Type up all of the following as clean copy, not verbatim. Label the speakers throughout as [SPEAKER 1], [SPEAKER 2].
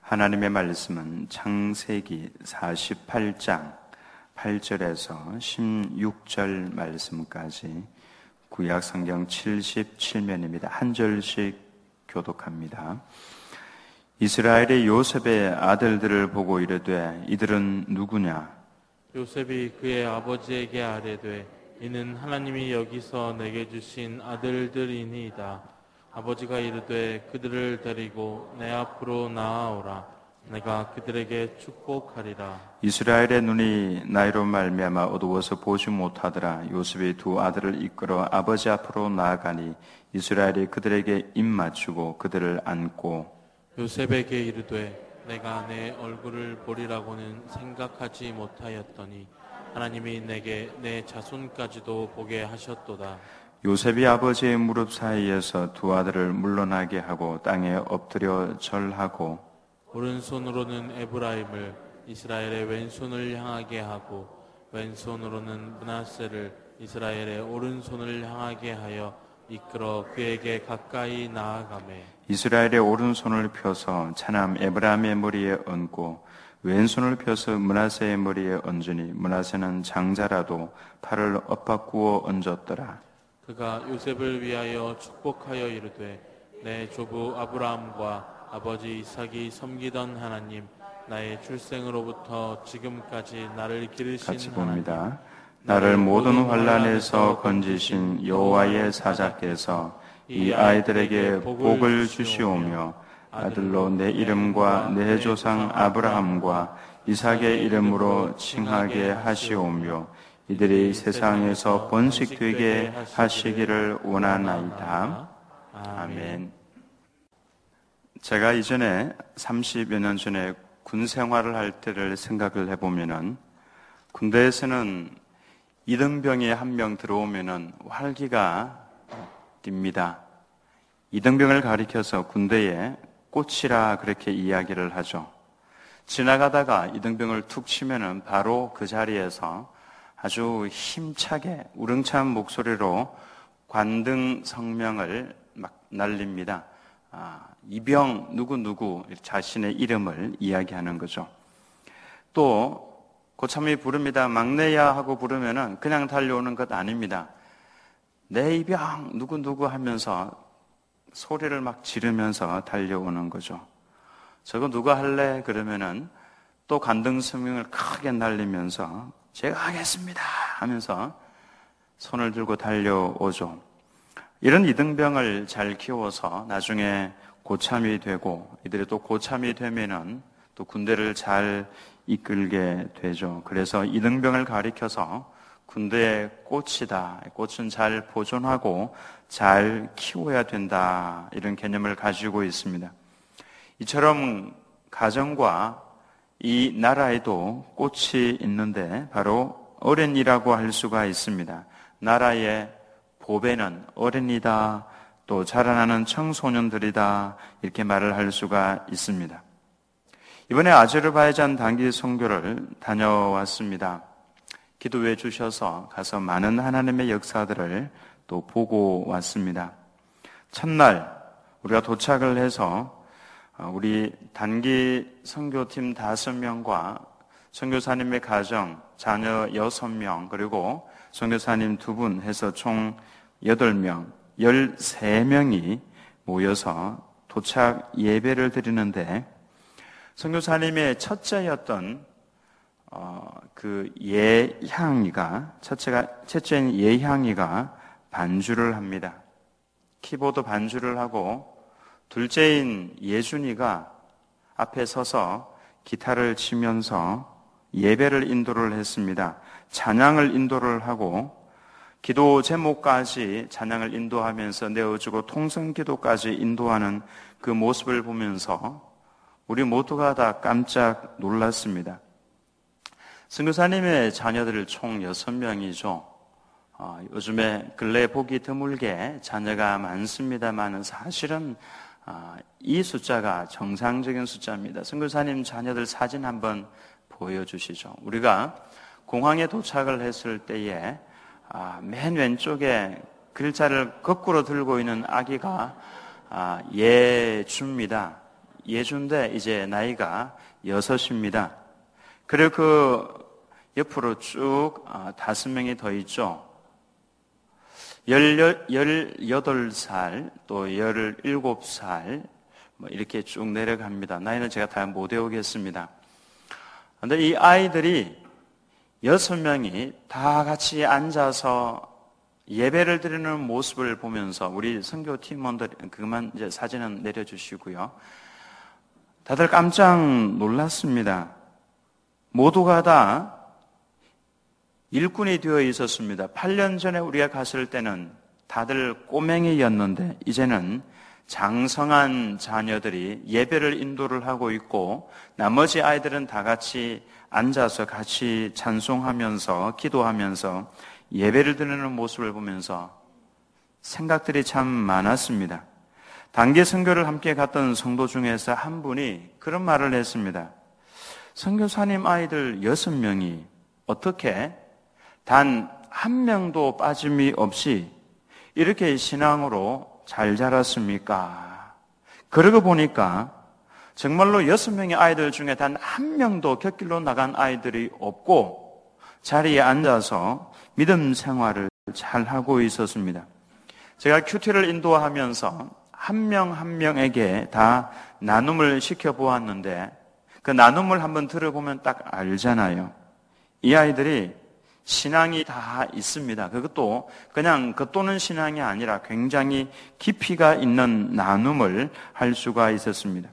[SPEAKER 1] 하나님의 말씀은 창세기 48장 8절에서 16절 말씀까지 구약 성경 77면입니다. 한 절씩 교독합니다. 이스라엘의 요셉의 아들들을 보고 이르되 이들은 누구냐?
[SPEAKER 2] 요셉이 그의 아버지에게 아뢰되 이는 하나님이 여기서 내게 주신 아들들이니이다. 아버지가 이르되 그들을 데리고 내 앞으로 나아오라. 내가 그들에게 축복하리라.
[SPEAKER 1] 이스라엘의 눈이 나이로 말미암아 어두워서 보지 못하더라. 요셉이 두 아들을 이끌어 아버지 앞으로 나아가니 이스라엘이 그들에게 입 맞추고 그들을 안고
[SPEAKER 2] 요셉에게 이르되 내가 내 얼굴을 보리라고는 생각하지 못하였더니 하나님이 내게 내 자손까지도 보게 하셨도다.
[SPEAKER 1] 요셉이 아버지의 무릎 사이에서 두 아들을 물러나게 하고 땅에 엎드려 절하고
[SPEAKER 2] 오른손으로는 에브라임을 이스라엘의 왼손을 향하게 하고 왼손으로는 므낫세를 이스라엘의 오른손을 향하게 하여 이끌어 그에게 가까이 나아가매
[SPEAKER 1] 이스라엘의 오른손을 펴서 차남 에브라임의 머리에 얹고 왼손을 펴서 므낫세의 머리에 얹으니 므낫세는 장자라도 팔을 엇바꾸어 얹었더라.
[SPEAKER 2] 그가 요셉을 위하여 축복하여 이르되 내 조부 아브라함과 아버지 이삭이 섬기던 하나님 나의 출생으로부터 지금까지 나를 기르신
[SPEAKER 1] 같이
[SPEAKER 2] 하나님
[SPEAKER 1] 봅니다. 나를 모든 환난에서 건지신 여호와의 사자께서 이 아이들에게 복을 주시오며 아들로 내 이름과 내 조상 아브라함과 이삭의 이름으로 칭하게 하시오며 이들이 세상에서 번식되게 하시기를 원하나이다. 아멘. 제가 이전에 30여 년 전에 군 생활을 할 때를 생각을 해보면은 군대에서는 이등병이 한 명 들어오면은 활기가 띱니다. 이등병을 가리켜서 군대에 꽃이라 그렇게 이야기를 하죠. 지나가다가 이등병을 툭 치면은 바로 그 자리에서 아주 힘차게 우렁찬 목소리로 관등 성명을 막 날립니다. 이병 누구누구 자신의 이름을 이야기하는 거죠. 또 고참이 부릅니다. 막내야 하고 부르면은 그냥 달려오는 것 아닙니다. 내 이병 누구누구 하면서 소리를 막 지르면서 달려오는 거죠. 저거 누가 할래? 그러면은 또 관등 성명을 크게 날리면서 제가 하겠습니다 하면서 손을 들고 달려오죠. 이런 이등병을 잘 키워서 나중에 고참이 되고 이들이 또 고참이 되면은 또 군대를 잘 이끌게 되죠. 그래서 이등병을 가리켜서 군대의 꽃이다. 꽃은 잘 보존하고 잘 키워야 된다. 이런 개념을 가지고 있습니다. 이처럼 가정과 이 나라에도 꽃이 있는데 바로 어른이라고 할 수가 있습니다. 나라의 보배는 어른이다, 또 자라나는 청소년들이다 이렇게 말을 할 수가 있습니다. 이번에 아제르바이잔 단기 선교를 다녀왔습니다. 기도해 주셔서 가서 많은 하나님의 역사들을 또 보고 왔습니다. 첫날 우리가 도착을 해서 우리 단기 선교팀 5명과 선교사님의 가정, 자녀 6명, 그리고 선교사님 2분 해서 총 8명, 13명이 모여서 도착 예배를 드리는데 선교사님의 첫째였던 그 첫째인 예향이가 반주를 합니다. 키보드 반주를 하고 둘째인 예준이가 앞에 서서 기타를 치면서 예배를 인도를 했습니다. 찬양을 인도를 하고 기도 제목까지 찬양을 인도하면서 내어주고 통성기도까지 인도하는 그 모습을 보면서 우리 모두가 다 깜짝 놀랐습니다. 선교사님의 자녀들 총 6명이죠. 요즘에 근래 보기 드물게 자녀가 많습니다만 사실은 이 숫자가 정상적인 숫자입니다. 선교사님 자녀들 사진 한번 보여주시죠. 우리가 공항에 도착을 했을 때에 맨 왼쪽에 글자를 거꾸로 들고 있는 아기가 예주입니다. 예준데 이제 나이가 6입니다. 그리고 그 옆으로 쭉 5명이 더 있죠. 18살, 또 17살, 이렇게 쭉 내려갑니다. 나이는 제가 다 못 외우겠습니다. 그런데 이 아이들이 6명이 다 같이 앉아서 예배를 드리는 모습을 보면서 우리 선교 팀원들, 그만 이제 사진은 내려주시고요. 다들 깜짝 놀랐습니다. 모두가 다 일꾼이 되어 있었습니다. 8년 전에 우리가 갔을 때는 다들 꼬맹이였는데 이제는 장성한 자녀들이 예배를 인도를 하고 있고 나머지 아이들은 다 같이 앉아서 같이 찬송하면서 기도하면서 예배를 드리는 모습을 보면서 생각들이 참 많았습니다. 단기 선교를 함께 갔던 성도 중에서 한 분이 그런 말을 했습니다. 선교사님 아이들 6명이 어떻게 단 한 명도 빠짐이 없이 이렇게 신앙으로 잘 자랐습니까? 그러고 보니까 정말로 6명의 아이들 중에 단 한 명도 곁길로 나간 아이들이 없고 자리에 앉아서 믿음 생활을 잘 하고 있었습니다. 제가 큐티를 인도하면서 한 명 한 명에게 다 나눔을 시켜보았는데 그 나눔을 한번 들어보면 딱 알잖아요. 이 아이들이 신앙이 다 있습니다. 그것도 그냥 겉도는 신앙이 아니라 굉장히 깊이가 있는 나눔을 할 수가 있었습니다.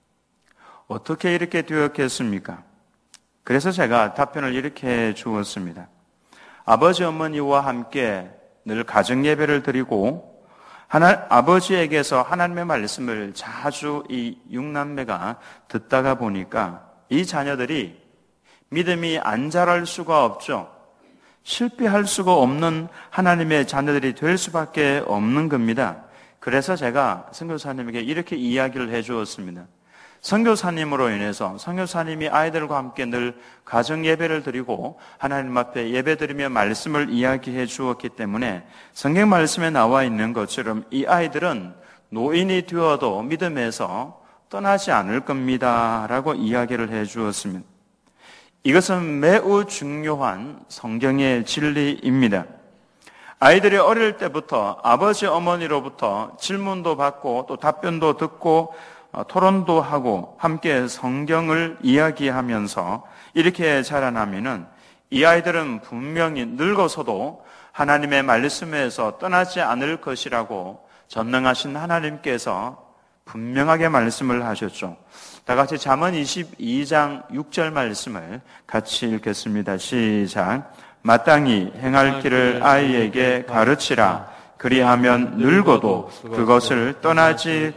[SPEAKER 1] 어떻게 이렇게 되었겠습니까? 그래서 제가 답변을 이렇게 주었습니다. 아버지 어머니와 함께 늘 가정 예배를 드리고 아버지에게서 하나님의 말씀을 자주 이 6남매가 듣다가 보니까 이 자녀들이 믿음이 안 자랄 수가 없죠. 실패할 수가 없는 하나님의 자녀들이 될 수밖에 없는 겁니다. 그래서 제가 선교사님에게 이렇게 이야기를 해주었습니다. 선교사님으로 인해서 선교사님이 아이들과 함께 늘 가정 예배를 드리고 하나님 앞에 예배드리며 말씀을 이야기해 주었기 때문에 성경 말씀에 나와 있는 것처럼 이 아이들은 노인이 되어도 믿음에서 떠나지 않을 겁니다 라고 이야기를 해 주었습니다. 이것은 매우 중요한 성경의 진리입니다. 아이들이 어릴 때부터 아버지 어머니로부터 질문도 받고 또 답변도 듣고 토론도 하고 함께 성경을 이야기하면서 이렇게 자라나면은 이 아이들은 분명히 늙어서도 하나님의 말씀에서 떠나지 않을 것이라고 전능하신 하나님께서 분명하게 말씀을 하셨죠. 다 같이 잠언 22장 6절 말씀을 같이 읽겠습니다. 시작. 마땅히 행할 길을 아이에게 가르치라. 그리하면 늙어도 그것을 떠나지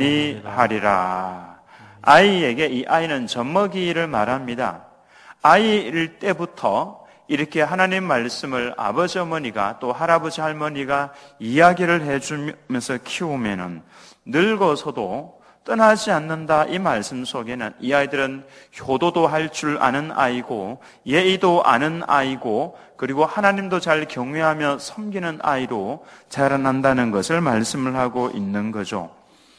[SPEAKER 1] 아니하리라. 아이에게, 이 아이는 젖먹이를 말합니다. 아이일 때부터 이렇게 하나님 말씀을 아버지 어머니가 또 할아버지 할머니가 이야기를 해주면서 키우면은 늙어서도 떠나지 않는다. 이 말씀 속에는 이 아이들은 효도도 할 줄 아는 아이고 예의도 아는 아이고 그리고 하나님도 잘 경외하며 섬기는 아이로 자라난다는 것을 말씀을 하고 있는 거죠.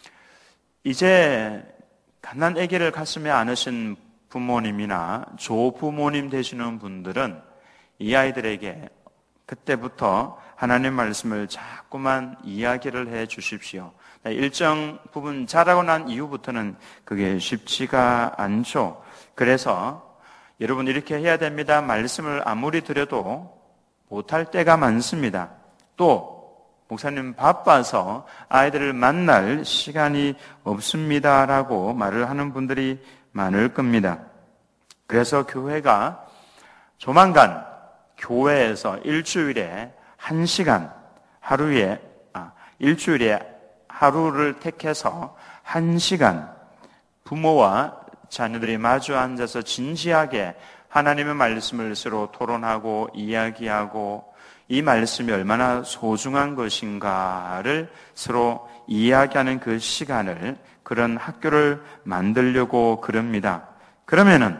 [SPEAKER 1] 이제 갓난 아기를 가슴에 안으신 부모님이나 조부모님 되시는 분들은 이 아이들에게 그때부터 하나님 말씀을 자꾸만 이야기를 해 주십시오. 일정 부분 자라고 난 이후부터는 그게 쉽지가 않죠. 그래서 여러분 이렇게 해야 됩니다. 말씀을 아무리 드려도 못할 때가 많습니다. 또 목사님 바빠서 아이들을 만날 시간이 없습니다라고 말을 하는 분들이 많을 겁니다. 그래서 교회가 조만간 교회에서 일주일에 1시간 일주일에 하루를 택해서 1시간 부모와 자녀들이 마주 앉아서 진지하게 하나님의 말씀을 서로 토론하고 이야기하고 이 말씀이 얼마나 소중한 것인가를 서로 이야기하는 그 시간을, 그런 학교를 만들려고 그럽니다. 그러면은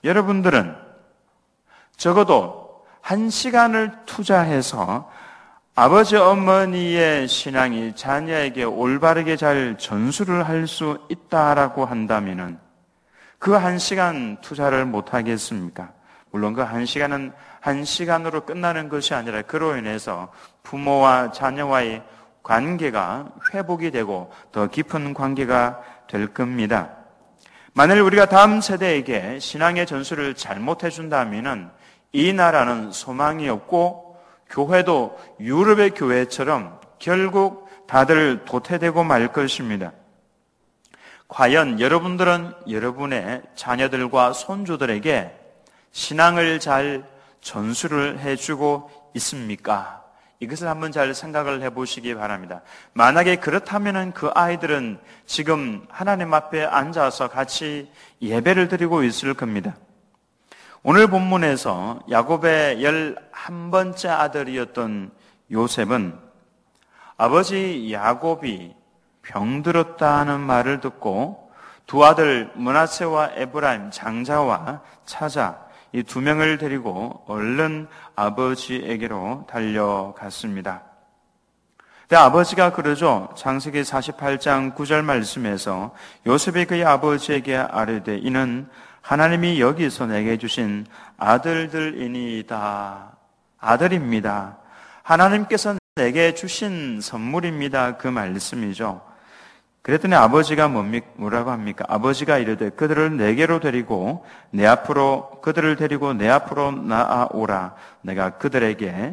[SPEAKER 1] 여러분들은 적어도 1시간을 투자해서 아버지 어머니의 신앙이 자녀에게 올바르게 잘 전수를 할 수 있다라고 한다면은 그 1시간 투자를 못 하겠습니까? 물론 그 1시간은 1시간으로 끝나는 것이 아니라 그로 인해서 부모와 자녀와의 관계가 회복이 되고 더 깊은 관계가 될 겁니다. 만일 우리가 다음 세대에게 신앙의 전수를 잘못해 준다면은 이 나라는 소망이 없고 교회도 유럽의 교회처럼 결국 다들 도태되고 말 것입니다. 과연 여러분들은 여러분의 자녀들과 손주들에게 신앙을 잘 전수를 해주고 있습니까? 이것을 한번 잘 생각을 해보시기 바랍니다. 만약에 그렇다면 그 아이들은 지금 하나님 앞에 앉아서 같이 예배를 드리고 있을 겁니다. 오늘 본문에서 야곱의 11번째 아들이었던 요셉은 아버지 야곱이 병들었다는 말을 듣고 두 아들 므낫세와 에브라임 장자와 찾아 이 2명을 데리고 얼른 아버지에게로 달려갔습니다. 근데 아버지가 그러죠. 창세기 48장 9절 말씀에서 요셉이 그의 아버지에게 아뢰되 이는 하나님이 여기서 내게 주신 아들들이니이다. 아들입니다. 하나님께서 내게 주신 선물입니다. 그 말씀이죠. 그랬더니 아버지가 뭐라고 합니까? 아버지가 이르되 그들을 내게로 데리고 그들을 데리고 내 앞으로 나아오라. 내가 그들에게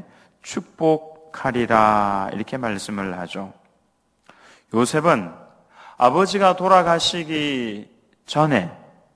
[SPEAKER 1] 축복하리라. 이렇게 말씀을 하죠. 요셉은 아버지가 돌아가시기 전에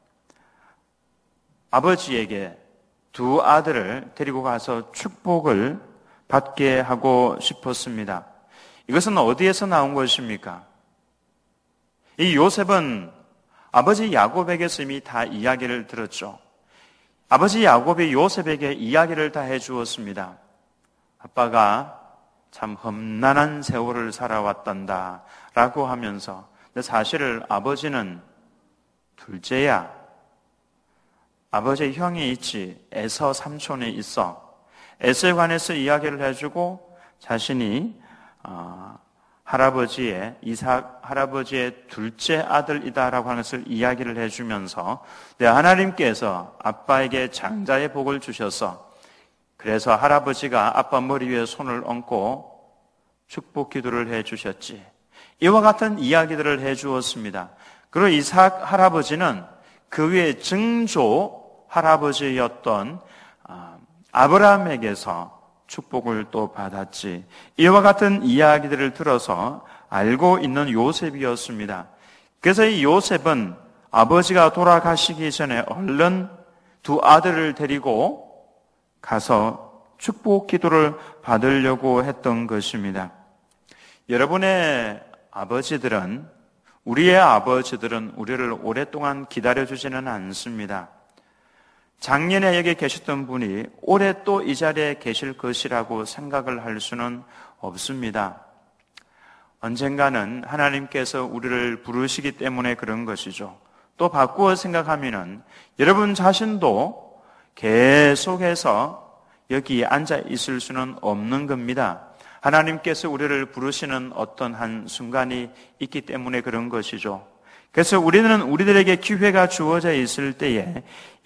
[SPEAKER 1] 아버지에게 두 아들을 데리고 가서 축복을 받게 하고 싶었습니다. 이것은 어디에서 나온 것입니까? 이 요셉은 아버지 야곱에게서 이미 다 이야기를 들었죠. 아버지 야곱이 요셉에게 이야기를 다 해주었습니다. 아빠가 참 험난한 세월을 살아왔단다 라고 하면서, 근데 사실은 아버지는 둘째야. 아버지의 형이 있지. 에서 삼촌이 있어. 에서에 관해서 이야기를 해주고 자신이 할아버지의 이삭 할아버지의 둘째 아들이다라고 하는 것을 이야기를 해주면서 하나님께서 아빠에게 장자의 복을 주셔서 그래서 할아버지가 아빠 머리 위에 손을 얹고 축복 기도를 해주셨지. 이와 같은 이야기들을 해주었습니다. 그리고 이삭 할아버지는 그 위에 증조 할아버지였던 아브라함에게서 축복을 또 받았지. 이와 같은 이야기들을 들어서 알고 있는 요셉이었습니다. 그래서 이 요셉은 아버지가 돌아가시기 전에 얼른 두 아들을 데리고 가서 축복 기도를 받으려고 했던 것입니다. 여러분의 아버지들은, 우리의 아버지들은 우리를 오랫동안 기다려주지는 않습니다. 작년에 여기 계셨던 분이 올해 또 이 자리에 계실 것이라고 생각을 할 수는 없습니다. 언젠가는 하나님께서 우리를 부르시기 때문에 그런 것이죠. 또 바꾸어 생각하면은 여러분 자신도 계속해서 여기 앉아 있을 수는 없는 겁니다. 하나님께서 우리를 부르시는 어떤 한 순간이 있기 때문에 그런 것이죠. 그래서 우리는 우리들에게 기회가 주어져 있을 때에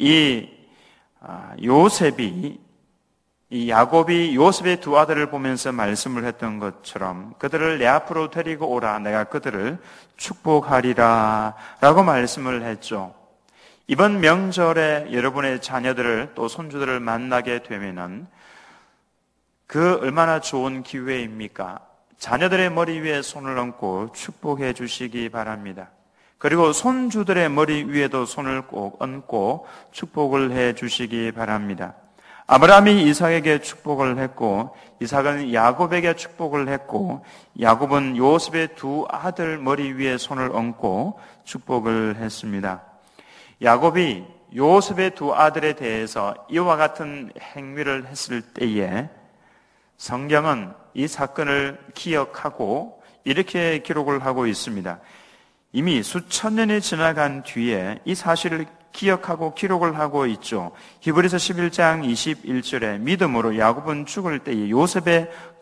[SPEAKER 1] 야곱이 요셉의 두 아들을 보면서 말씀을 했던 것처럼 그들을 내 앞으로 데리고 오라. 내가 그들을 축복하리라 라고 말씀을 했죠. 이번 명절에 여러분의 자녀들을 또 손주들을 만나게 되면은 그 얼마나 좋은 기회입니까? 자녀들의 머리 위에 손을 얹고 축복해 주시기 바랍니다. 그리고 손주들의 머리 위에도 손을 꼭 얹고 축복을 해 주시기 바랍니다. 아브라함이 이삭에게 축복을 했고 이삭은 야곱에게 축복을 했고 야곱은 요셉의 두 아들 머리 위에 손을 얹고 축복을 했습니다. 야곱이 요셉의 두 아들에 대해서 이와 같은 행위를 했을 때에 성경은 이 사건을 기억하고 이렇게 기록을 하고 있습니다. 이미 수천 년이 지나간 뒤에 이 사실을 기억하고 기록을 하고 있죠. 히브리서 11장 21절에 믿음으로 야곱은 죽을 때에 요셉의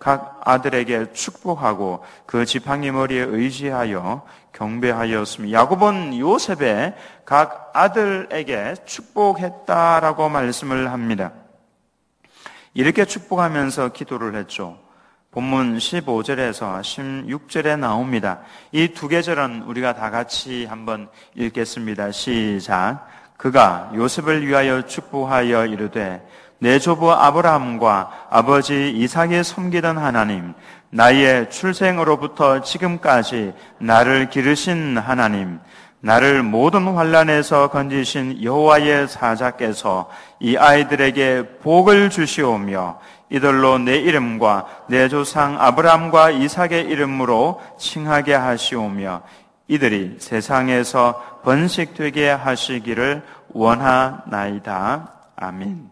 [SPEAKER 1] 각 아들에게 축복하고 그 지팡이 머리에 의지하여 경배하였으며, 야곱은 요셉의 각 아들에게 축복했다라고 말씀을 합니다. 이렇게 축복하면서 기도를 했죠. 본문 15절에서 16절에 나옵니다. 이 두 계절은 우리가 다 같이 한번 읽겠습니다. 시작. 그가 요셉을 위하여 축복하여 이르되 내 조부 아브라함과 아버지 이삭이 섬기던 하나님, 나의 출생으로부터 지금까지 나를 기르신 하나님, 나를 모든 환난에서 건지신 여호와의 사자께서 이 아이들에게 복을 주시오며 이들로 내 이름과 내 조상 아브라함과 이삭의 이름으로 칭하게 하시오며 이들이 세상에서 번식되게 하시기를 원하나이다. 아멘.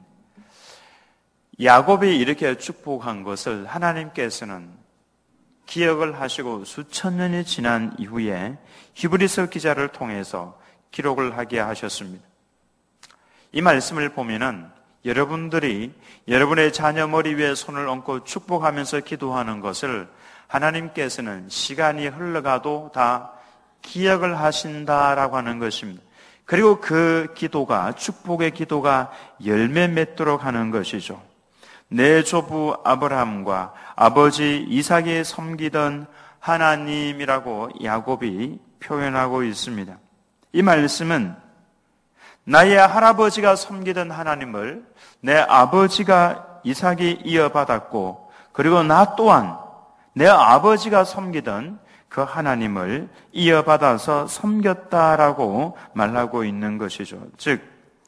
[SPEAKER 1] 야곱이 이렇게 축복한 것을 하나님께서는 기억을 하시고 수천 년이 지난 이후에 히브리서 기자를 통해서 기록을 하게 하셨습니다. 이 말씀을 보면은 여러분들이 여러분의 자녀 머리 위에 손을 얹고 축복하면서 기도하는 것을 하나님께서는 시간이 흘러가도 다 기억을 하신다라고 하는 것입니다. 그리고 그 기도가, 축복의 기도가 열매 맺도록 하는 것이죠. 내 조부 아브라함과 아버지 이삭이 섬기던 하나님이라고 야곱이 표현하고 있습니다. 이 말씀은 나의 할아버지가 섬기던 하나님을 내 아버지가 이삭이 이어받았고, 그리고 나 또한 내 아버지가 섬기던 그 하나님을 이어받아서 섬겼다라고 말하고 있는 것이죠. 즉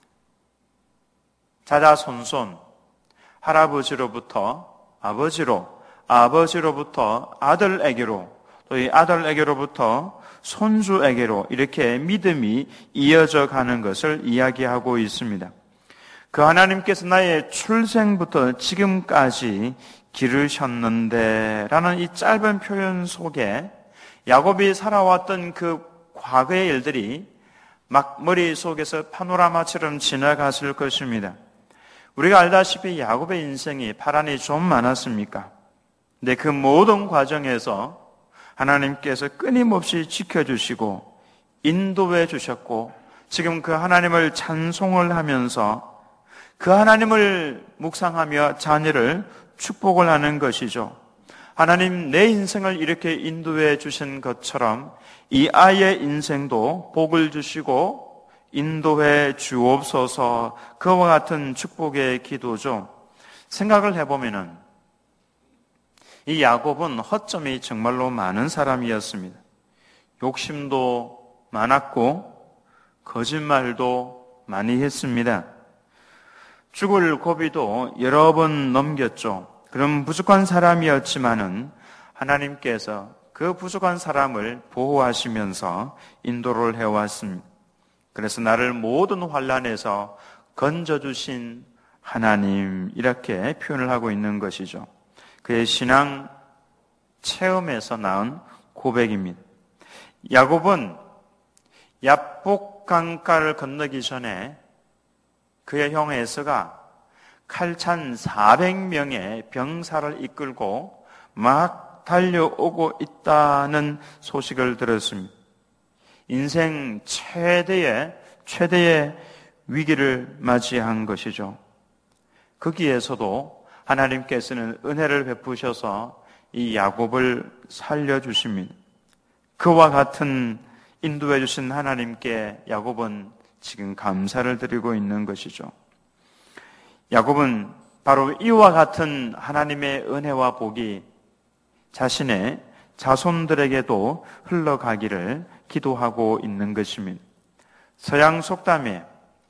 [SPEAKER 1] 자자손손, 할아버지로부터 아버지로, 아버지로부터 아들에게로, 또 이 아들에게로부터 손주에게로 이렇게 믿음이 이어져 가는 것을 이야기하고 있습니다. 그 하나님께서 나의 출생부터 지금까지 기르셨는데 라는 이 짧은 표현 속에 야곱이 살아왔던 그 과거의 일들이 막 머릿속에서 파노라마처럼 지나갔을 것입니다. 우리가 알다시피 야곱의 인생이 파란이 좀 많았습니까? 근데 그 모든 과정에서 하나님께서 끊임없이 지켜주시고 인도해 주셨고, 지금 그 하나님을 찬송을 하면서 그 하나님을 묵상하며 자녀를 축복을 하는 것이죠. 하나님, 내 인생을 이렇게 인도해 주신 것처럼 이 아이의 인생도 복을 주시고 인도해 주옵소서. 그와 같은 축복의 기도죠. 생각을 해보면은 이 야곱은 허점이 정말로 많은 사람이었습니다. 욕심도 많았고 거짓말도 많이 했습니다. 죽을 고비도 여러 번 넘겼죠. 그런 부족한 사람이었지만은 하나님께서 그 부족한 사람을 보호하시면서 인도를 해왔습니다. 그래서 나를 모든 환난에서 건져주신 하나님, 이렇게 표현을 하고 있는 것이죠. 그의 신앙 체험에서 나온 고백입니다. 야곱은 야복 강가를 건너기 전에 그의 형 에서가 칼찬 400명의 병사를 이끌고 막 달려오고 있다는 소식을 들었습니다. 인생 최대의 위기를 맞이한 것이죠. 거기에서도 하나님께서는 은혜를 베푸셔서 이 야곱을 살려주십니다. 그와 같은 인도해 주신 하나님께 야곱은 지금 감사를 드리고 있는 것이죠. 야곱은 바로 이와 같은 하나님의 은혜와 복이 자신의 자손들에게도 흘러가기를 기도하고 있는 것입니다. 서양 속담에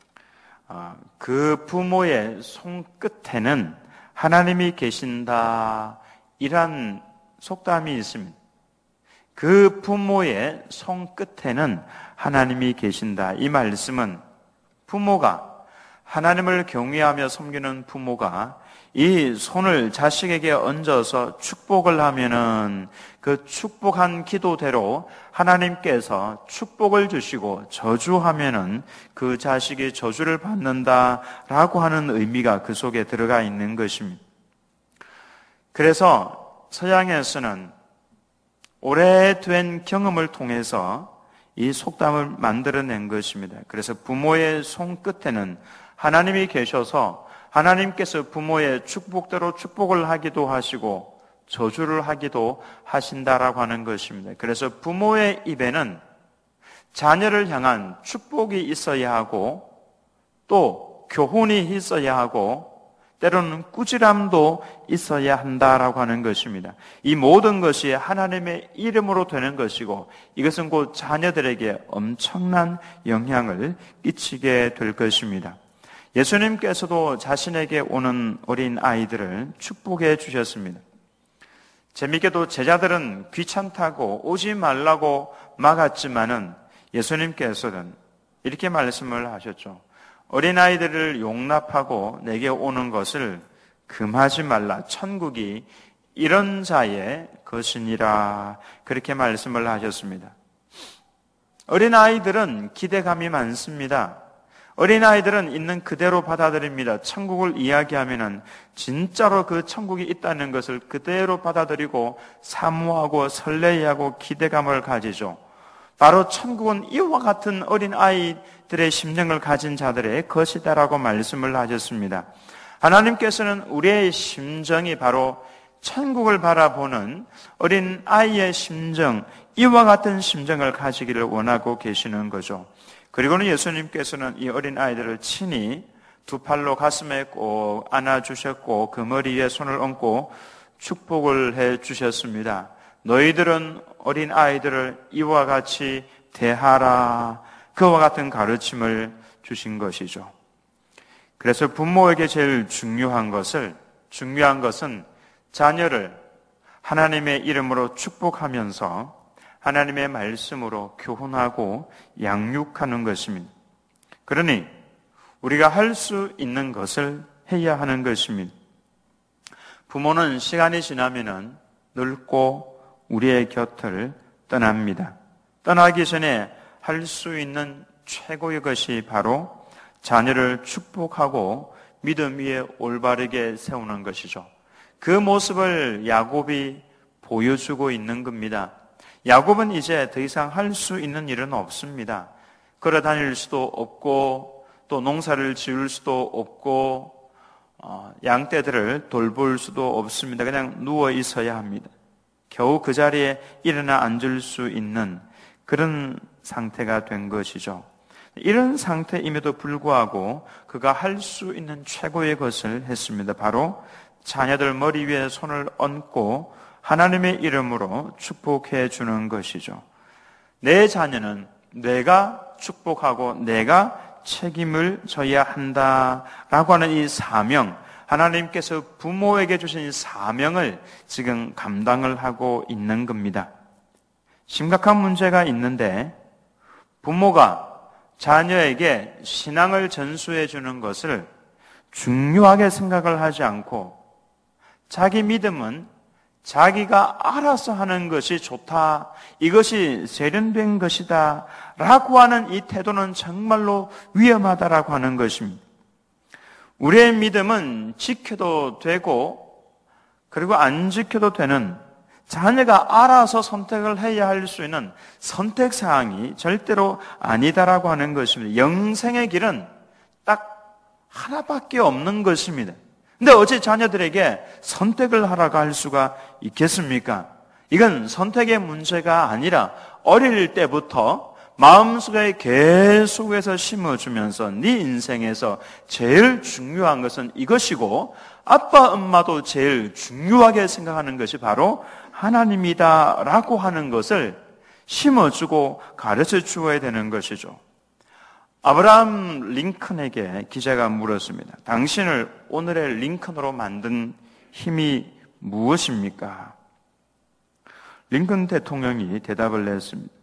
[SPEAKER 1] 그 부모의 손끝에는 하나님이 계신다, 이란 속담이 있습니다. 그 부모의 손끝에는 하나님이 계신다. 이 말씀은 부모가, 하나님을 경외하며 섬기는 부모가 이 손을 자식에게 얹어서 축복을 하면은 그 축복한 기도대로 하나님께서 축복을 주시고 저주하면은 그 자식이 저주를 받는다라고 하는 의미가 그 속에 들어가 있는 것입니다. 그래서 서양에서는 오래된 경험을 통해서 이 속담을 만들어낸 것입니다. 그래서 부모의 손끝에는 하나님이 계셔서 하나님께서 부모의 축복대로 축복을 하기도 하시고 저주를 하기도 하신다라고 하는 것입니다. 그래서 부모의 입에는 자녀를 향한 축복이 있어야 하고 또 교훈이 있어야 하고 때로는 꾸지람도 있어야 한다라고 하는 것입니다. 이 모든 것이 하나님의 이름으로 되는 것이고 이것은 곧 자녀들에게 엄청난 영향을 끼치게 될 것입니다. 예수님께서도 자신에게 오는 어린 아이들을 축복해 주셨습니다. 재미있게도 제자들은 귀찮다고 오지 말라고 막았지만은 예수님께서는 이렇게 말씀을 하셨죠. 어린아이들을 용납하고 내게 오는 것을 금하지 말라. 천국이 이런 자의 것이니라. 그렇게 말씀을 하셨습니다. 어린아이들은 기대감이 많습니다. 어린아이들은 있는 그대로 받아들입니다. 천국을 이야기하면은 진짜로 그 천국이 있다는 것을 그대로 받아들이고 사모하고 설레하고 기대감을 가지죠. 바로 천국은 이와 같은 어린아이들의 심령을 가진 자들의 것이다라고 말씀을 하셨습니다. 하나님께서는 우리의 심정이 바로 천국을 바라보는 어린아이의 심정, 이와 같은 심정을 가지기를 원하고 계시는 거죠. 그리고는 예수님께서는 이 어린아이들을 친히 두 팔로 가슴에 꼭 안아주셨고 그 머리 위에 손을 얹고 축복을 해 주셨습니다. 너희들은 어린아이들을 이와 같이 대하라. 그와 같은 가르침을 주신 것이죠. 그래서 부모에게 제일 중요한 것은 자녀를 하나님의 이름으로 축복하면서 하나님의 말씀으로 교훈하고 양육하는 것입니다. 그러니 우리가 할 수 있는 것을 해야 하는 것입니다. 부모는 시간이 지나면은 늙고 우리의 곁을 떠납니다. 떠나기 전에 할 수 있는 최고의 것이 바로 자녀를 축복하고 믿음 위에 올바르게 세우는 것이죠. 그 모습을 야곱이 보여주고 있는 겁니다. 야곱은 이제 더 이상 할 수 있는 일은 없습니다. 걸어 다닐 수도 없고 또 농사를 지을 수도 없고 양떼들을 돌볼 수도 없습니다. 그냥 누워 있어야 합니다. 겨우 그 자리에 일어나 앉을 수 있는 그런 상태가 된 것이죠. 이런 상태임에도 불구하고 그가 할 수 있는 최고의 것을 했습니다. 바로 자녀들 머리 위에 손을 얹고 하나님의 이름으로 축복해 주는 것이죠. 내 자녀는 내가 축복하고 내가 책임을 져야 한다라고 하는 이 사명, 하나님께서 부모에게 주신 이 사명을 지금 감당을 하고 있는 겁니다. 심각한 문제가 있는데 부모가 자녀에게 신앙을 전수해 주는 것을 중요하게 생각을 하지 않고 자기 믿음은 자기가 알아서 하는 것이 좋다, 이것이 세련된 것이다 라고 하는 이 태도는 정말로 위험하다라고 하는 것입니다. 우리의 믿음은 지켜도 되고 그리고 안 지켜도 되는, 자녀가 알아서 선택을 해야 할 수 있는 선택사항이 절대로 아니다라고 하는 것입니다. 영생의 길은 딱 하나밖에 없는 것입니다. 근데 어찌 자녀들에게 선택을 하라고 할 수가 있겠습니까? 이건 선택의 문제가 아니라 어릴 때부터 마음속에 계속해서 심어주면서 네 인생에서 제일 중요한 것은 이것이고 아빠 엄마도 제일 중요하게 생각하는 것이 바로 하나님이다라고 하는 것을 심어주고 가르쳐 주어야 되는 것이죠. 아브라함 링컨에게 기자가 물었습니다. 당신을 오늘의 링컨으로 만든 힘이 무엇입니까? 링컨 대통령이 대답을 했습니다.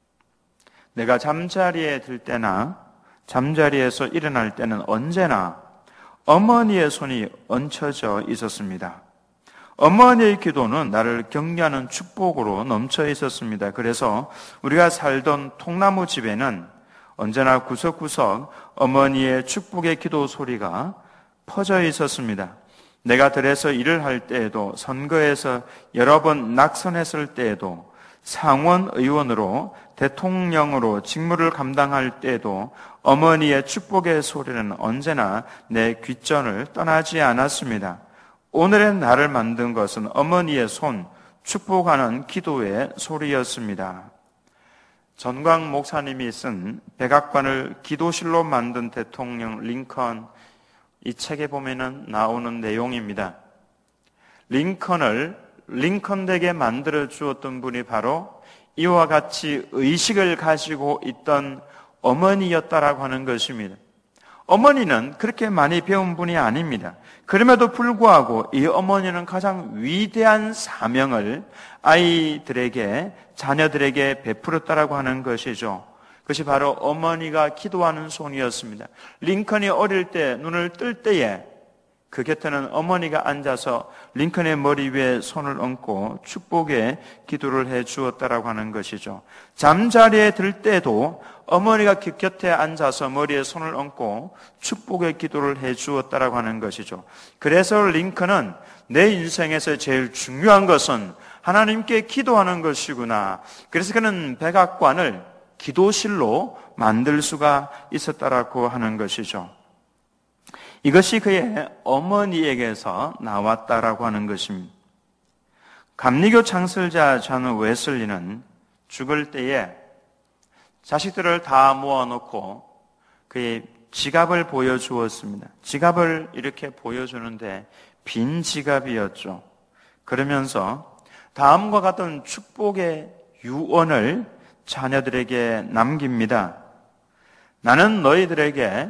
[SPEAKER 1] 내가 잠자리에 들 때나 잠자리에서 일어날 때는 언제나 어머니의 손이 얹혀져 있었습니다. 어머니의 기도는 나를 격려하는 축복으로 넘쳐 있었습니다. 그래서 우리가 살던 통나무 집에는 언제나 구석구석 어머니의 축복의 기도 소리가 퍼져 있었습니다. 내가 들에서 일을 할 때에도, 선거에서 여러 번 낙선했을 때에도, 상원 의원으로 대통령으로 직무를 감당할 때에도 어머니의 축복의 소리는 언제나 내 귓전을 떠나지 않았습니다. 오늘의 나를 만든 것은 어머니의 손, 축복하는 기도의 소리였습니다. 전광 목사님이 쓴 백악관을 기도실로 만든 대통령 링컨, 이 책에 보면은 나오는 내용입니다. 링컨을 링컨되게 만들어 주었던 분이 바로 이와 같이 의식을 가지고 있던 어머니였다라고 하는 것입니다. 어머니는 그렇게 많이 배운 분이 아닙니다. 그럼에도 불구하고 이 어머니는 가장 위대한 사명을 아이들에게, 자녀들에게 베풀었다라고 하는 것이죠. 그것이 바로 어머니가 기도하는 손이었습니다. 링컨이 어릴 때 눈을 뜰 때에 그 곁에는 어머니가 앉아서 링컨의 머리 위에 손을 얹고 축복의 기도를 해 주었다라고 하는 것이죠. 잠자리에 들 때도 어머니가 그 곁에 앉아서 머리에 손을 얹고 축복의 기도를 해 주었다라고 하는 것이죠. 그래서 링컨은 내 인생에서 제일 중요한 것은 하나님께 기도하는 것이구나. 그래서 그는 백악관을 기도실로 만들 수가 있었다라고 하는 것이죠. 이것이 그의 어머니에게서 나왔다라고 하는 것입니다. 감리교 창설자 존 웨슬리는 죽을 때에 자식들을 다 모아놓고 그의 지갑을 보여주었습니다. 지갑을 이렇게 보여주는데 빈 지갑이었죠. 그러면서 다음과 같은 축복의 유언을 자녀들에게 남깁니다. 나는 너희들에게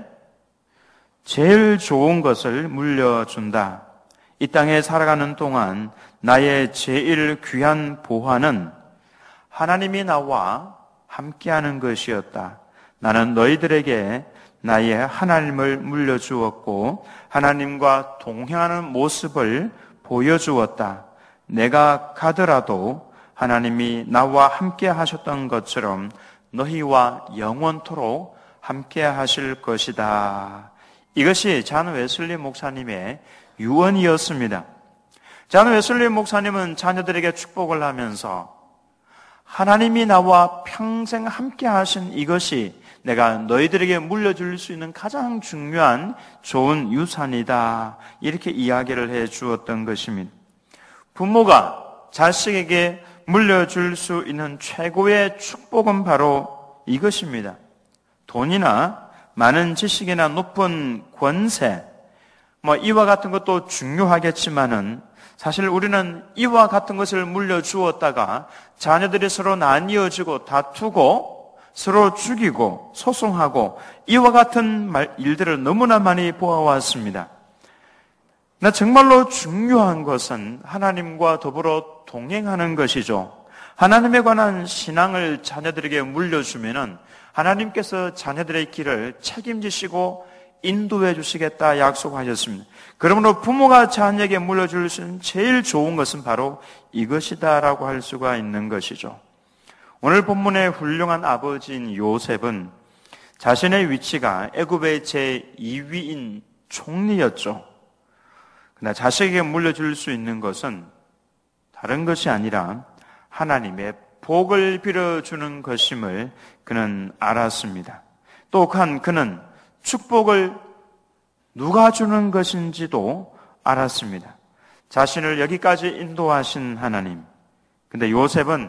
[SPEAKER 1] 제일 좋은 것을 물려준다. 이 땅에 살아가는 동안 나의 제일 귀한 보화는 하나님이 나와 함께하는 것이었다. 나는 너희들에게 나의 하나님을 물려주었고 하나님과 동행하는 모습을 보여주었다. 내가 가더라도 하나님이 나와 함께 하셨던 것처럼 너희와 영원토록 함께 하실 것이다. 이것이 존 웨슬리 목사님의 유언이었습니다. 존 웨슬리 목사님은 자녀들에게 축복을 하면서 하나님이 나와 평생 함께 하신 이것이 내가 너희들에게 물려줄 수 있는 가장 중요한 좋은 유산이다. 이렇게 이야기를 해 주었던 것입니다. 부모가 자식에게 물려줄 수 있는 최고의 축복은 바로 이것입니다. 돈이나 많은 지식이나 높은 권세, 이와 같은 것도 중요하겠지만은 사실 우리는 이와 같은 것을 물려주었다가 자녀들이 서로 나뉘어지고 다투고 서로 죽이고 소송하고 이와 같은 일들을 너무나 많이 보아왔습니다. 나 정말로 중요한 것은 하나님과 더불어 동행하는 것이죠. 하나님에 관한 신앙을 자녀들에게 물려주면은 하나님께서 자녀들의 길을 책임지시고 인도해 주시겠다 약속하셨습니다. 그러므로 부모가 자녀에게 물려줄 수 있는 제일 좋은 것은 바로 이것이다라고 할 수가 있는 것이죠. 오늘 본문의 훌륭한 아버지인 요셉은 자신의 위치가 애굽의 제2위인 총리였죠. 그러나 자식에게 물려줄 수 있는 것은 다른 것이 아니라 하나님의 복을 빌어주는 것임을 그는 알았습니다. 또한 그는 축복을 누가 주는 것인지도 알았습니다. 자신을 여기까지 인도하신 하나님. 근데 요셉은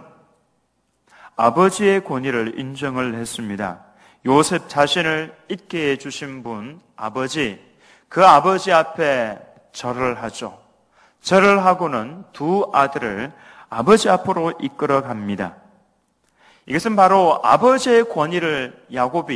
[SPEAKER 1] 아버지의 권위를 인정을 했습니다. 요셉 자신을 있게 해주신 분, 아버지, 그 아버지 앞에 절을 하죠. 절을 하고는 두 아들을 아버지 앞으로 이끌어 갑니다. 이것은 바로 아버지의 권위를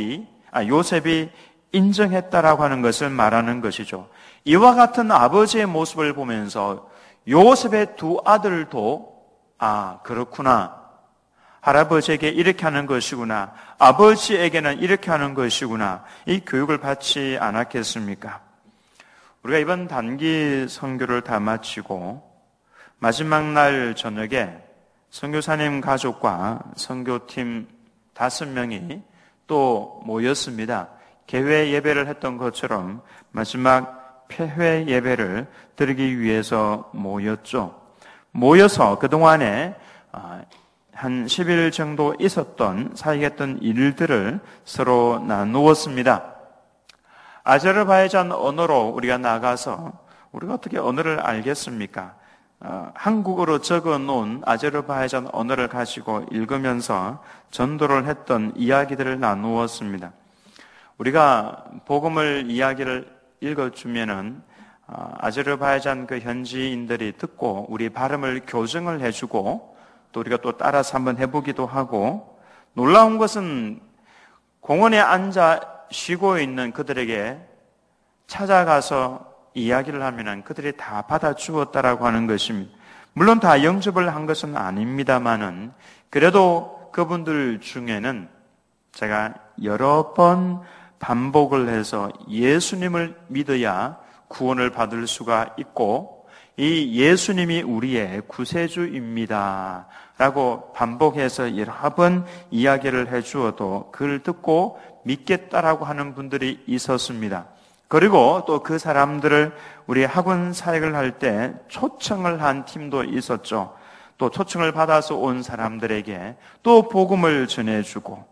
[SPEAKER 1] 요셉이 인정했다라고 하는 것을 말하는 것이죠. 이와 같은 아버지의 모습을 보면서 요셉의 두 아들도 그렇구나. 할아버지에게 이렇게 하는 것이구나. 아버지에게는 이렇게 하는 것이구나. 이 교육을 받지 않았겠습니까? 우리가 이번 단기 선교를 다 마치고 마지막 날 저녁에 선교사님 가족과 선교팀 5명이 또 모였습니다. 개회 예배를 했던 것처럼 마지막 폐회 예배를 드리기 위해서 모였죠. 모여서 그동안에 한 10일 정도 있었던 사역했던 일들을 서로 나누었습니다. 아제르바이잔 언어로 우리가 나가서 우리가 어떻게 언어를 알겠습니까? 한국어로 적어놓은 아제르바이잔 언어를 가지고 읽으면서 전도를 했던 이야기들을 나누었습니다. 우리가 복음을 이야기를 읽어주면은 아제르바이잔 그 현지인들이 듣고 우리 발음을 교정을 해주고 또 우리가 또 따라서 한번 해보기도 하고, 놀라운 것은 공원에 앉아 쉬고 있는 그들에게 찾아가서 이야기를 하면은 그들이 다 받아주었다라고 하는 것입니다. 물론 다 영접을 한 것은 아닙니다만은 그래도 그분들 중에는 제가 여러 번 반복을 해서 예수님을 믿어야 구원을 받을 수가 있고 이 예수님이 우리의 구세주입니다 라고 반복해서 여러 번 이야기를 해주어도 그를 듣고 믿겠다라고 하는 분들이 있었습니다. 그리고 또 그 사람들을 우리 학원 사역을 할 때 초청을 한 팀도 있었죠. 또 초청을 받아서 온 사람들에게 또 복음을 전해주고,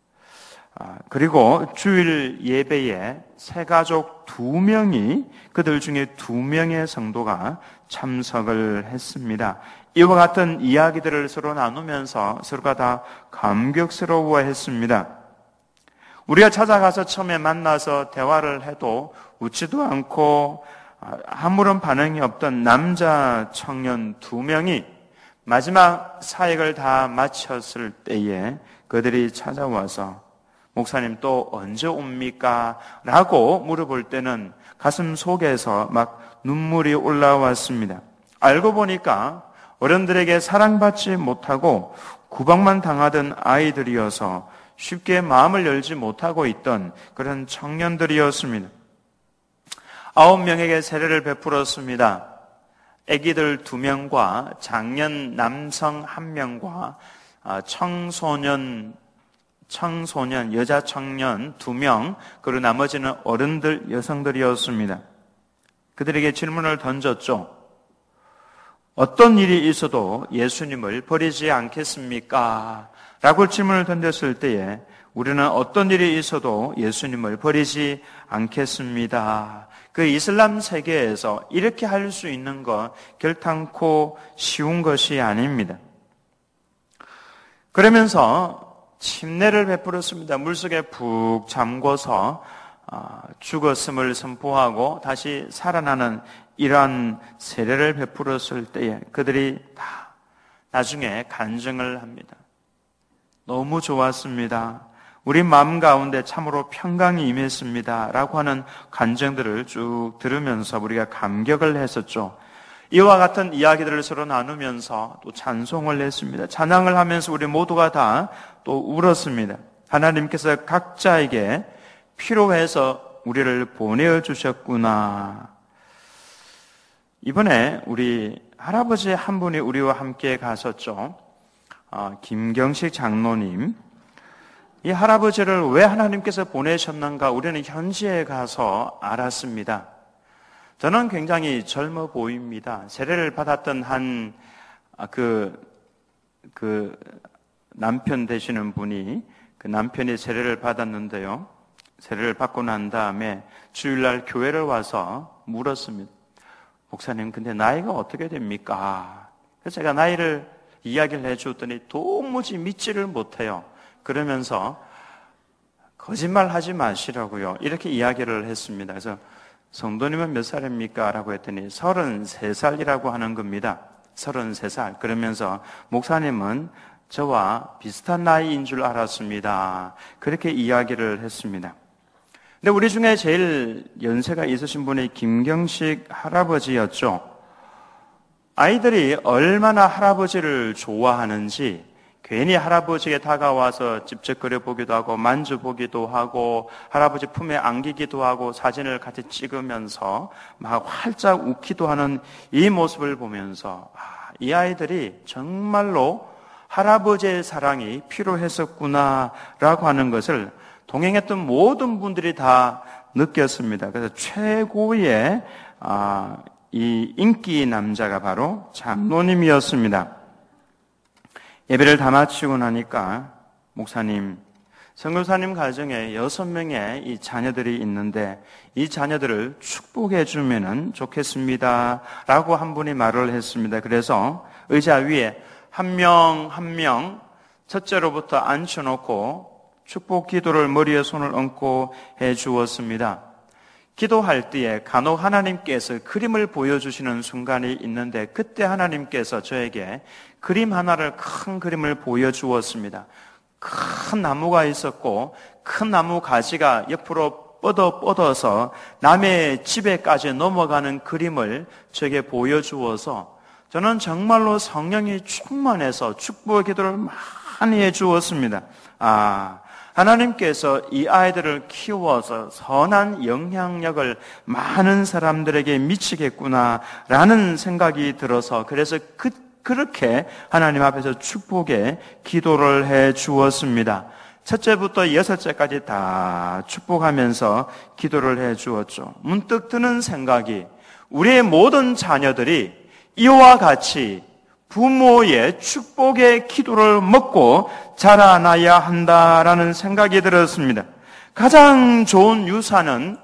[SPEAKER 1] 그리고 주일 예배에 새가족 2명이, 그들 중에 2명의 성도가 참석을 했습니다. 이와 같은 이야기들을 서로 나누면서 서로가 다 감격스러워 했습니다. 우리가 찾아가서 처음에 만나서 대화를 해도 웃지도 않고 아무런 반응이 없던 남자 청년 2명이 마지막 사역을 다 마쳤을 때에 그들이 찾아와서 목사님 또 언제 옵니까? 라고 물어볼 때는 가슴 속에서 막 눈물이 올라왔습니다. 알고 보니까 어른들에게 사랑받지 못하고 구박만 당하던 아이들이어서 쉽게 마음을 열지 못하고 있던 그런 청년들이었습니다. 9명에게 세례를 베풀었습니다. 아기들 2명과 장년 남성 1명과 청소년, 여자 청년 2명, 그리고 나머지는 어른들, 여성들이었습니다. 그들에게 질문을 던졌죠. 어떤 일이 있어도 예수님을 버리지 않겠습니까? 라고 질문을 던졌을 때에 우리는 어떤 일이 있어도 예수님을 버리지 않겠습니다. 그 이슬람 세계에서 이렇게 할 수 있는 것 결탄코 쉬운 것이 아닙니다. 그러면서 침례를 베풀었습니다. 물속에 푹 잠궈서 죽었음을 선포하고 다시 살아나는 이러한 세례를 베풀었을 때에 그들이 다 나중에 간증을 합니다. 너무 좋았습니다. 우리 마음 가운데 참으로 평강이 임했습니다. 라고 하는 간증들을 쭉 들으면서 우리가 감격을 했었죠. 이와 같은 이야기들을 서로 나누면서 또 찬송을 했습니다. 찬양을 하면서 우리 모두가 다 또 울었습니다. 하나님께서 각자에게 필요해서 우리를 보내주셨구나. 이번에 우리 할아버지 한 분이 우리와 함께 가셨죠. 김경식 장로님. 이 할아버지를 왜 하나님께서 보내셨는가 우리는 현지에 가서 알았습니다. 저는 굉장히 젊어 보입니다. 세례를 받았던 한 남편 되시는 분이 그 남편이 세례를 받았는데요. 세례를 받고 난 다음에 주일날 교회를 와서 물었습니다. 목사님, 근데 나이가 어떻게 됩니까? 그래서 제가 나이를 이야기를 해줬더니 도무지 믿지를 못해요. 그러면서 거짓말 하지 마시라고요. 이렇게 이야기를 했습니다. 그래서 성도님은 몇 살입니까? 라고 했더니 33살이라고 하는 겁니다. 33살. 그러면서 목사님은 저와 비슷한 나이인 줄 알았습니다. 그렇게 이야기를 했습니다. 근데 우리 중에 제일 연세가 있으신 분이 김경식 할아버지였죠. 아이들이 얼마나 할아버지를 좋아하는지 괜히 할아버지에게 다가와서 찝쩍거려 보기도 하고 만져보기도 하고 할아버지 품에 안기기도 하고 사진을 같이 찍으면서 막 활짝 웃기도 하는 이 모습을 보면서 이 아이들이 정말로 할아버지의 사랑이 필요했었구나라고 하는 것을 동행했던 모든 분들이 다 느꼈습니다. 그래서 최고의 이 인기 남자가 바로 장로님이었습니다. 예배를 다 마치고 나니까 목사님, 선교사님 가정에 6명의 이 자녀들이 있는데 이 자녀들을 축복해 주면은 좋겠습니다 라고 한 분이 말을 했습니다. 그래서 의자 위에 한 명 한 명 첫째로부터 앉혀놓고 축복 기도를 머리에 손을 얹고 해 주었습니다. 기도할 때에 간혹 하나님께서 그림을 보여주시는 순간이 있는데 그때 하나님께서 저에게 그림 하나를, 큰 그림을 보여주었습니다. 큰 나무가 있었고 큰 나무 가지가 옆으로 뻗어서 남의 집에까지 넘어가는 그림을 저에게 보여주어서 저는 정말로 성령이 충만해서 축복의 기도를 많이 해주었습니다. 하나님께서 이 아이들을 키워서 선한 영향력을 많은 사람들에게 미치겠구나라는 생각이 들어서 그래서 그렇게 하나님 앞에서 축복의 기도를 해 주었습니다. 첫째부터 6째까지 다 축복하면서 기도를 해 주었죠. 문득 드는 생각이 우리의 모든 자녀들이 이와 같이 부모의 축복의 기도를 먹고 자라나야 한다라는 생각이 들었습니다. 가장 좋은 유산은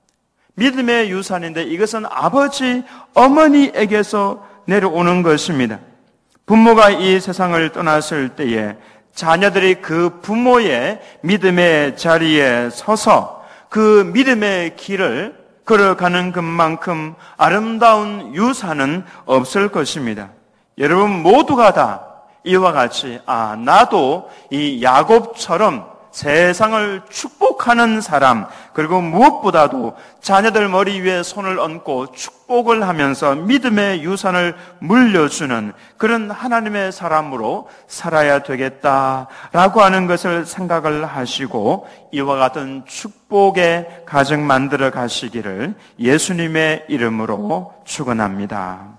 [SPEAKER 1] 믿음의 유산인데 이것은 아버지, 어머니에게서 내려오는 것입니다. 부모가 이 세상을 떠났을 때에 자녀들이 그 부모의 믿음의 자리에 서서 그 믿음의 길을 걸어가는 것만큼 아름다운 유산은 없을 것입니다. 여러분 모두가 다 이와 같이 나도 이 야곱처럼 세상을 축복하는 사람, 그리고 무엇보다도 자녀들 머리 위에 손을 얹고 축복을 하면서 믿음의 유산을 물려주는 그런 하나님의 사람으로 살아야 되겠다라고 하는 것을 생각을 하시고 이와 같은 축복의 가정 만들어 가시기를 예수님의 이름으로 축원합니다.